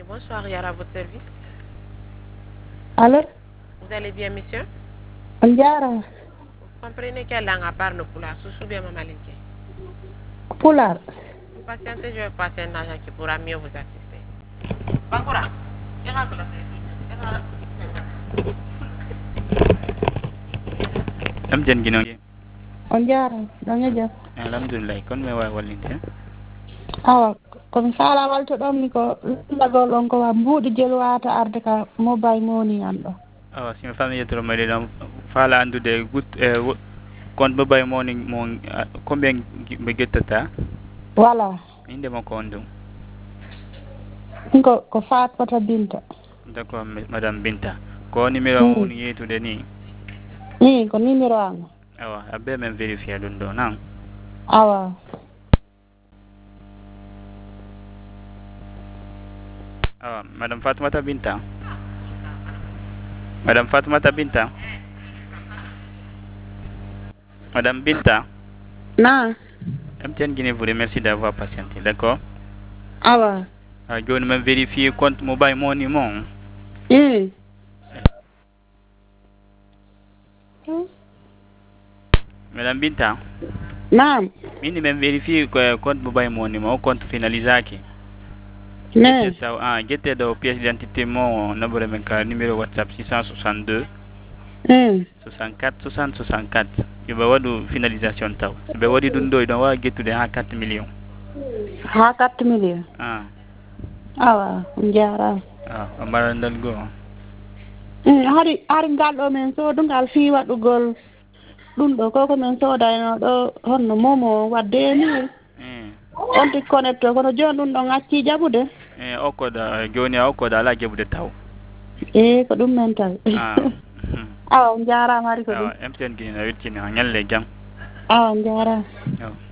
Bonsoir, Yara, à votre service. Alors, Vous allez bien, monsieur? on jaara. Vous comprenez quelle langue à part le pulaar ou bien mamalinké? Pulaar. Vous patientez, je vais passer un agent qui pourra mieux vous assister. Bangoura, am jen gino On jaara. Danga jam. alhamdulillah kon mi wawi wallinde Awa, komi faala waltoɗon ko lagol on ko wa mbuuɗi jelu wata arde ka mobile money an ɗo. awa simi famille yettoro mari ɗam faala andude compte mobile money mo combien ɓe guettata Voilà. inde makko on ɗum Ɗum ko Fatmata Binta. d' accord madame Binta ko numéro mo woni yeytude ni Ko numéro an. awa abbe men vérifié ɗum ɗo nan Awa. awa madame Fatmata Binta madame Fatmata Binta madame Binta Na. MTN Guinée vous remercie d'avoir patienté d' accord Awa. joni men vérifié compte mobile money mon madame Binta Naam. min men vérifié compte mobile money mo compte finalisaki Ne. taw guetteɗo pièce d' identité mo naɓore men ka numéro WhatsApp 662 64 60 64 yoɓe waɗu finalisation taw soɓe waɗi ɗum ɗo iɗon wawi guettude ha 4 millions Ha 4 millions. Awa, on jaara. o mbaɗandal goo hari ngal ɗo men soodungal fi waɗugol ɗum ɗo koko men soodayno ɗo honno momo wadde ni on ti connecte kono joni ɗum ɗo ŋacci jaɓude o koɗa joni o koɗa ala jaɓude taw ko ɗum men tawi awa on jarama hari ko ɗum MTN Guinée a wettini ha ñalle jaam awa on jarama